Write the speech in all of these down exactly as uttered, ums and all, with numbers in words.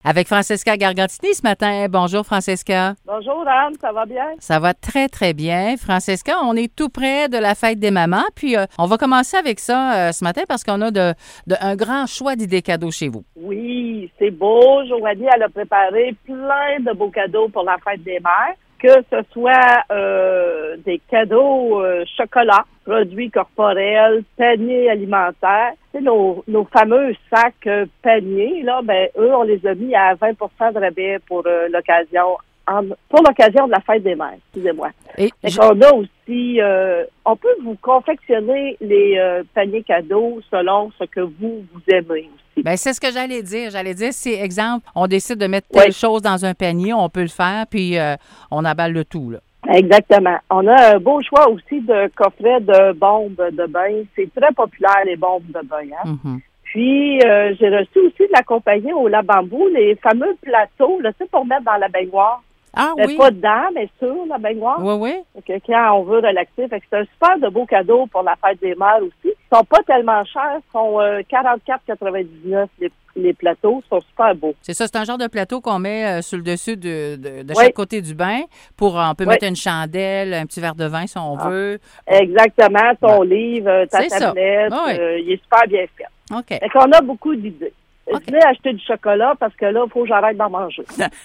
Avec Francesca Gargantini ce matin. Bonjour, Francesca. Bonjour, Anne. Ça va bien? Ça va très, très bien. Francesca, on est tout près de la fête des mamans. Puis, euh, on va commencer avec ça euh, ce matin parce qu'on a de, de, un grand choix d'idées cadeaux chez vous. Oui, c'est beau. Joanie, elle a préparé plein de beaux cadeaux pour la fête des mères. Que ce soit euh, des cadeaux euh, chocolat, produits corporels, paniers alimentaires. Tu sais, nos, nos fameux sacs euh, paniers, là, ben eux, on les a mis à vingt pour cent de rabais pour euh, l'occasion, en, pour l'occasion de la fête des mères, excusez-moi. Et je... on a aussi, euh, on peut vous confectionner les euh, paniers cadeaux selon ce que vous, vous aimez aussi. Bien, c'est ce que j'allais dire. J'allais dire, si, exemple, on décide de mettre telle oui. chose dans un panier, on peut le faire, puis euh, on aballe le tout, là. Exactement. On a un beau choix aussi de coffrets de bombes de bain. C'est très populaire, les bombes de bain, hein? Mm-hmm. Puis, euh, j'ai reçu aussi de la compagnie au La Bambou, les fameux plateaux, là, tu sais, pour mettre dans la baignoire. Ah mais oui? Pas dedans, mais sur la baignoire. Oui, oui. Fait que quand on veut relaxer, fait que c'est un super de beau cadeau pour la fête des mères aussi. Ils sont pas tellement chers, ils sont euh, quarante-quatre quatre-vingt-dix-neuf les, les plateaux, ils sont super beaux. C'est ça, c'est un genre de plateau qu'on met euh, sur le dessus de, de, de oui. chaque côté du bain pour, on peut oui. mettre une chandelle, un petit verre de vin si on ah. veut. Exactement, ton ouais. livre, ta c'est tablette, oui. euh, il est super bien fait. OK. Fait qu'on a beaucoup d'idées. Okay. Je voulais acheter du chocolat parce que là, il faut que j'arrête d'en manger.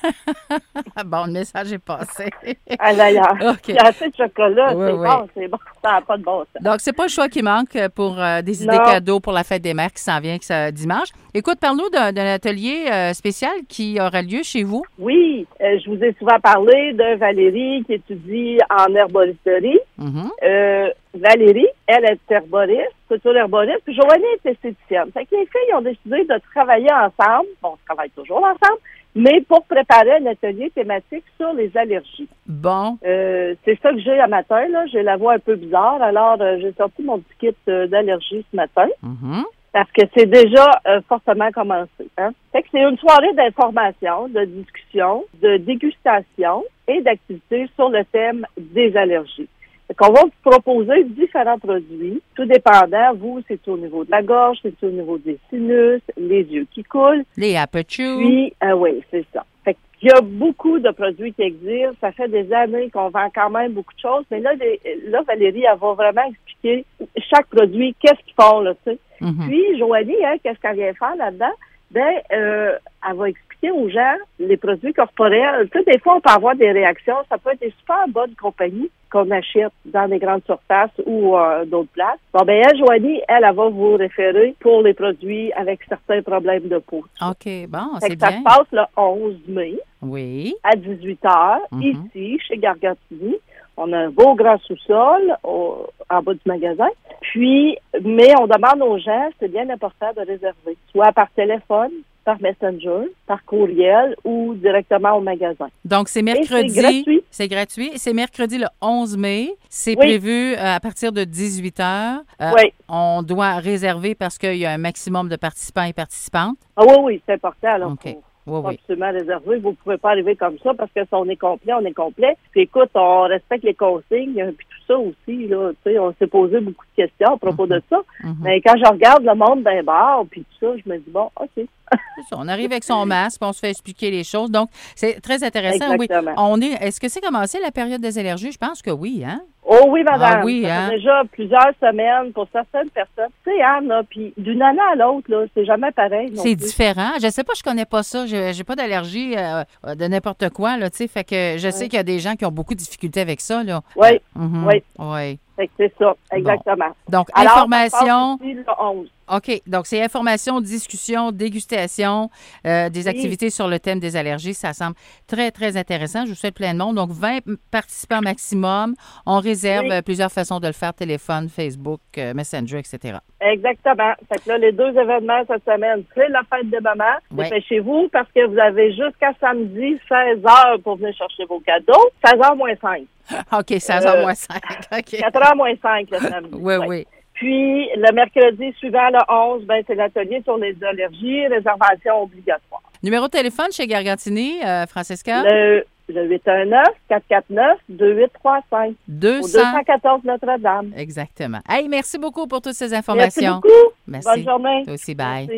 Bon, le message est passé. Ah, d'ailleurs, okay. il y a assez de chocolat, oui, c'est oui. bon, c'est bon, ça n'a pas de bon sens. Donc, c'est pas le choix qui manque pour euh, des idées non. cadeaux pour la fête des mères qui s'en vient qui, ça, dimanche. Écoute, parle-nous d'un, d'un atelier euh, spécial qui aura lieu chez vous. Oui, euh, je vous ai souvent parlé de Valérie qui étudie en herboristerie. Mm-hmm. Euh, Valérie, elle est herboriste, future herboriste, puis Joanie est esthéticienne. Fait que les filles ont décidé de travailler ensemble, bon, on travaille toujours ensemble, mais pour préparer un atelier thématique sur les allergies. Bon. Euh, c'est ça que j'ai à matin, là. J'ai la voix un peu bizarre, alors euh, j'ai sorti mon petit kit euh, d'allergie ce matin. Mm-hmm. Parce que c'est déjà euh, fortement commencé. Hein? Fait que c'est une soirée d'information, de discussion, de dégustation et d'activités sur le thème des allergies. Fait qu'on va vous proposer différents produits, tout dépendant, vous, c'est au niveau de la gorge, c'est au niveau des sinus, les yeux qui coulent. Les apachous. Puis, euh, oui, c'est ça. Fait qu'il y a beaucoup de produits qui existent. Ça fait des années qu'on vend quand même beaucoup de choses. Mais là, les, là Valérie, elle va vraiment expliquer chaque produit, qu'est-ce qu'ils font, là, tu sais. Mm-hmm. Puis, Joanie, hein, qu'est-ce qu'elle vient faire là-dedans? Ben, euh, elle va expliquer aux gens les produits corporels. Tu sais, des fois, on peut avoir des réactions. Ça peut être des super bonnes compagnies qu'on achète dans des grandes surfaces ou euh, d'autres places. Bon, ben, elle, Joanie, elle, elle va vous référer pour les produits avec certains problèmes de peau. OK, bon, fait c'est que bien. Ça se passe le onze mai. Oui. À dix-huit heures, mm-hmm. ici, chez Gargantini. On a un beau grand sous-sol au, en bas du magasin. Puis, mais on demande aux gens, c'est bien important de réserver, soit par téléphone, par Messenger, par courriel ou directement au magasin. Donc, c'est mercredi. Et c'est gratuit. C'est gratuit. C'est mercredi le onze mai. C'est oui. prévu euh, à partir de dix-huit heures. Euh, oui. On doit réserver parce qu'il y a un maximum de participants et participantes. Ah oui, oui, c'est important. Alors, OK. pour... Oui, oui. Absolument réservé. Vous ne pouvez pas arriver comme ça parce que si on est complet, on est complet. Puis écoute, on respecte les consignes, puis tout ça aussi, là. Tu sais, on s'est posé beaucoup de questions à propos mm-hmm. de ça. Mm-hmm. Mais quand je regarde le monde d'un bar, puis tout ça, je me dis, bon, OK. C'est ça, on arrive avec son masque, puis on se fait expliquer les choses. Donc, c'est très intéressant. Exactement. Oui. On est, est-ce que c'est commencé la période des allergies? Je pense que oui, hein? Oh oui, madame. Ah oui, ça hein? fait déjà plusieurs semaines pour certaines personnes. Tu sais, Anne, là, puis d'une année à l'autre, là, c'est jamais pareil. C'est plus. différent. Je sais pas, je connais pas ça. J'ai, j'ai pas d'allergie euh, de n'importe quoi, là, tu sais. Fait que je sais oui. qu'il y a des gens qui ont beaucoup de difficultés avec ça, là. Oui, euh, mm-hmm. oui. Oui. Fait que c'est ça, exactement. Bon. Donc, alors, information. Ici, le onze. OK. Donc, c'est information, discussion, dégustation, euh, des oui. activités sur le thème des allergies. Ça semble très, très intéressant. Je vous souhaite plein de monde. Donc, vingt participants maximum. On réserve oui. plusieurs façons de le faire, téléphone, Facebook, euh, Messenger, et cetera. Exactement. Fait que là, les deux événements cette semaine, c'est la fête des mamans. Oui. Dépêchez-vous parce que vous avez jusqu'à samedi seize heures pour venir chercher vos cadeaux. seize heures moins cinq. OK, seize heures moins cinq. OK. quatre heures moins cinq le samedi. Oui, oui. oui. Puis, le mercredi suivant, le onze, ben, c'est l'atelier sur les allergies, réservation obligatoire. Numéro de téléphone chez Gargantini, euh, Francesca? Le, le huit un neuf, quatre quatre neuf, deux huit trois cinq. deux cents... Au deux cent quatorze Notre-Dame. Exactement. Hey, merci beaucoup pour toutes ces informations. Merci beaucoup. Merci. Bonne journée. Toi aussi, bye. Merci.